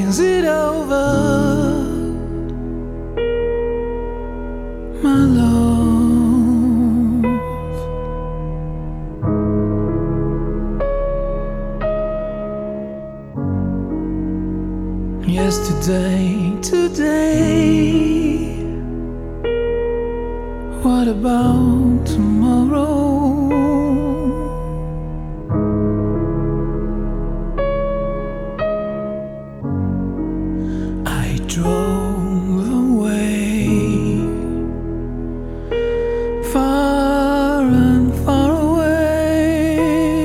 Is it over, my love? Yesterday, today, what about tomorrow? I drove away, far and far away.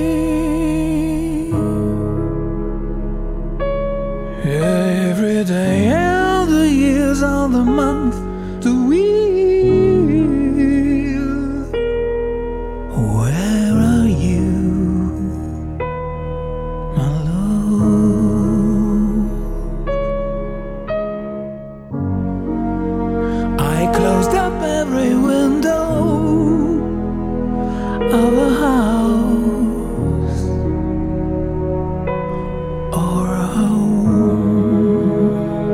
Every day, all the years, all the months, the wheel. Where are you, my love? I closed up every window of a house or a home.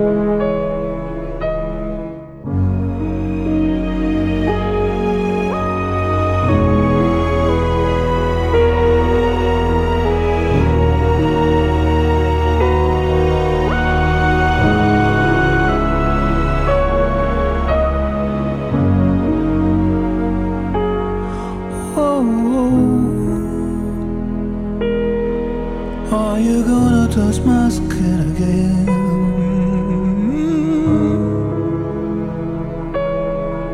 Are you gonna touch my skin again?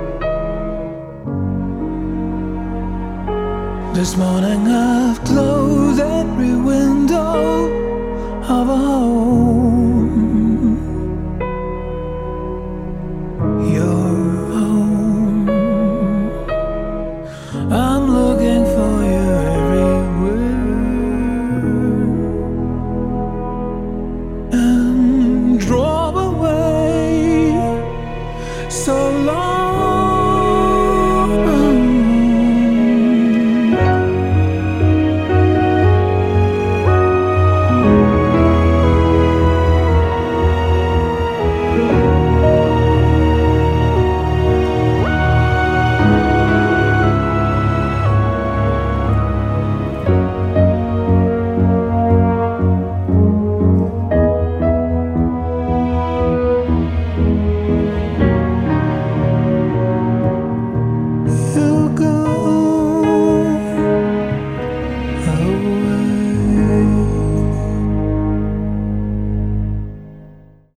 This morning I've closed